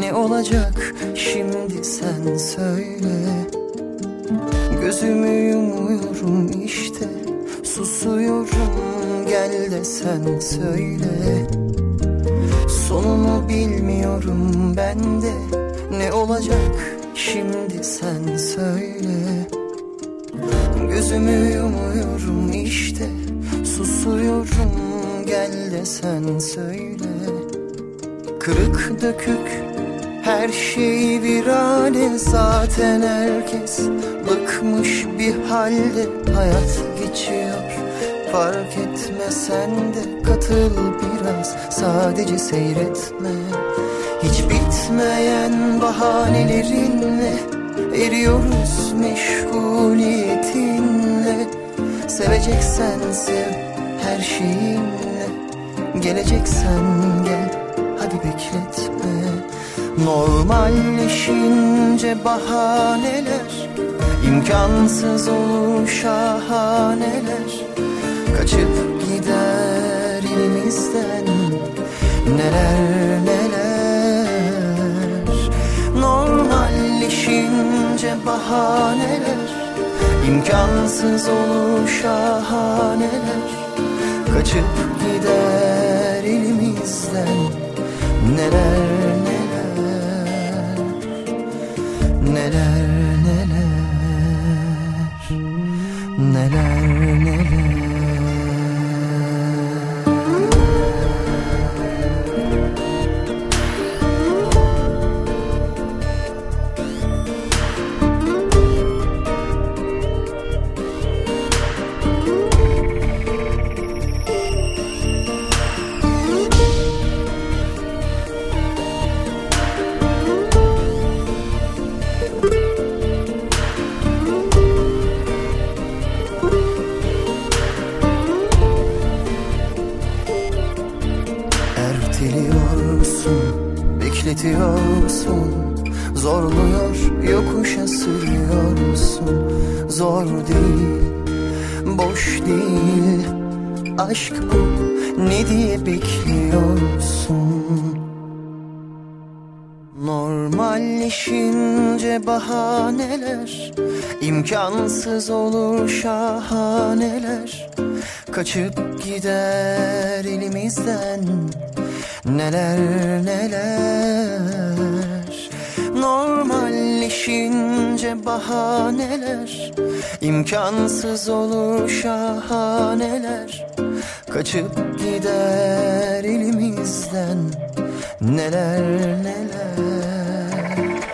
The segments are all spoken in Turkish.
Ne olacak şimdi sen söyle. Gözümü yumuyorum işte, susuyorum, gel de sen söyle. Sonunu bilmiyorum ben de, ne olacak şimdi sen söyle. Gözümü yumuyorum işte, susuyorum, gel de sen söyle. Kırık dökük her şey virane, zaten herkes bıkmış bir halde. Hayat geçiyor, fark etme sen de, katıl biraz, sadece seyretme. Hiç bitmeyen bahanelerinle eriyoruz meşguliyetinle. Seveceksen sev her şeyinle, geleceksen gel, hadi bekletme. Normalleşince bahaneler, imkansız olur şahaneler. Kaçıp gider elimizden neler neler. Normalleşince bahaneler, imkansız olur şahaneler. Kaçıp gider elimizden neler neler. Neler neler. Neler neler. Erteliyorsun, bekletiyorsun, zorluyor, yokuşa sürüyorsun. Zor değil, boş değil, aşk bu, ne diye bekliyorsun? Normalleşince bahaneler, imkansız olur şahaneler. Kaçıp gider elimizden neler neler. Normalleşince bahaneler, imkansız olur şahaneler. Kaçıp gider elimizden neler neler.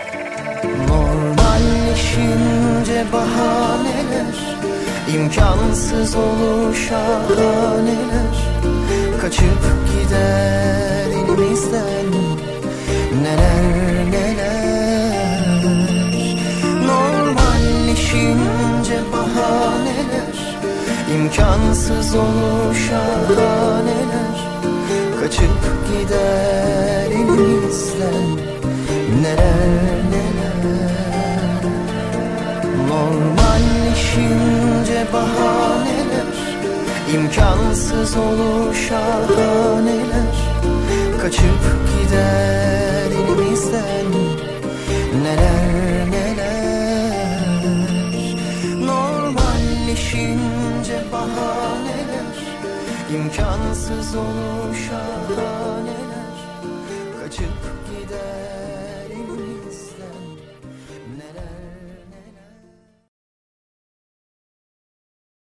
Normalleşince bahaneler, imkansız olur şahaneler. Kaçıp gider elimizden neler neler. Normalleşince bahaneler, imkansız olur şahaneler. Kaçıp gider elimizden neler neler. Normalleşince bahaneler, imkansız olur şahaneler. Kaçıp gider elimizden neler neler. Normalleşince bahaneler, imkansız olur şahaneler. Kaçıp gider